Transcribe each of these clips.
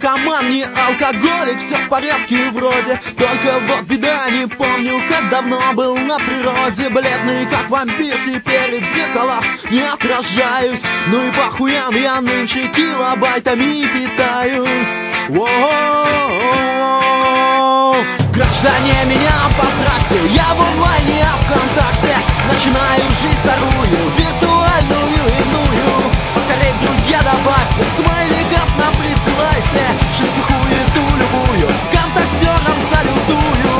наркоман, не алкоголик, все в порядке вроде. Только вот беда, не помню, как давно был на природе. Бледный, как вампир, теперь в зеркалах не отражаюсь. Ну и по хуям я нынче килобайтами питаюсь. Воу-воу-воу. Граждане, меня поздравьте, я в онлайне, а ВКонтакте начинаю жизнь вторую, виртуальную, иную. Поскорей, друзья, добавьте, смайликов нам присылайте, шлите хуету любую, контактерам салютую.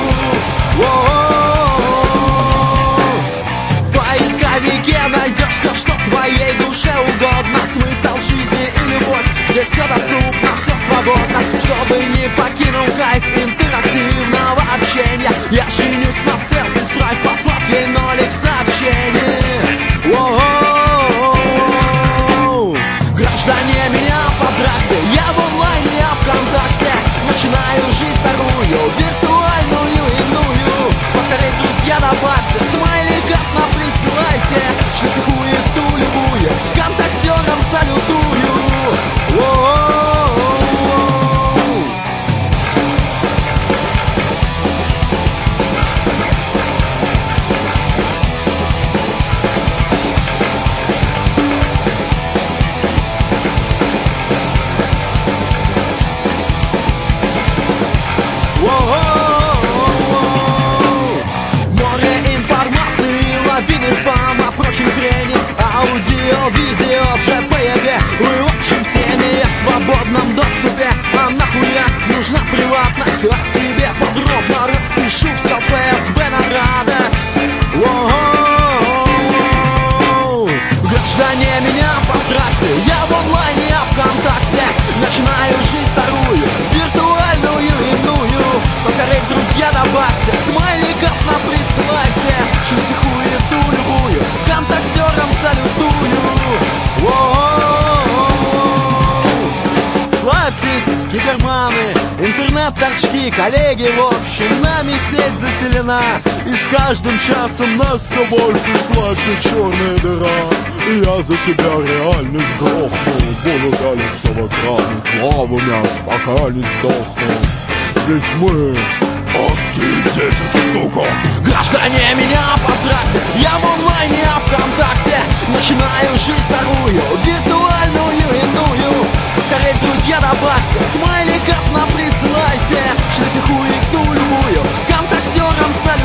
Воу-воу-воу. В поисковике найдешь все, что твоей душе угодно. Смысл жизни и любовь, здесь все доступно, все свободно. Чтобы не покинул кайф интерактивного общения, я женюсь на селфи, страйк, послав ей нолик сообщений. Воу-воу-воу. Граждане, меня поздравьте, я в онлайне, а ВКонтакте начинаю жизнь вторую, виртуальную, иную. Поскорей, друзья, добавьте, смайликов нам присылайте, шлите хуету любую, контактерам салютую. Воу-воу-воу. Море информации, лавины спама, прочей хрени, аудио, видео, JPG, вы в общем в теме, я в свободном доступе. А нахуя нужна приватность? О себе подробно распишу все ФСБ на радость. Воу-воу-воу. Граждане, меня поздравьте, я в онлайне, а ВКонтакте начинаю жизнь вторую, виртуальную, иную. Поскорей, друзья, добавьте, смайликов нам присылайте, шлите хуету любую, контактерам салютую. Воу-воу-воу. Славьтесь, гиперманы, интернет-торчки, коллеги, в общем, нами сеть заселена. И с каждым часом нас все больше, славься, черная дыра. И я за тебя реально сдохну, буду галиться в экран, клаву мять, пока не сдохну. Ведь мы адские дети, сука. Граждане, меня поздравьте, я в онлайне, а ВКонтакте начинаю жизнь вторую, виртуальную, иную. Поскорей, друзья, добавьте, смайликов нам присылайте, шлите хуету любую, контактерам салют.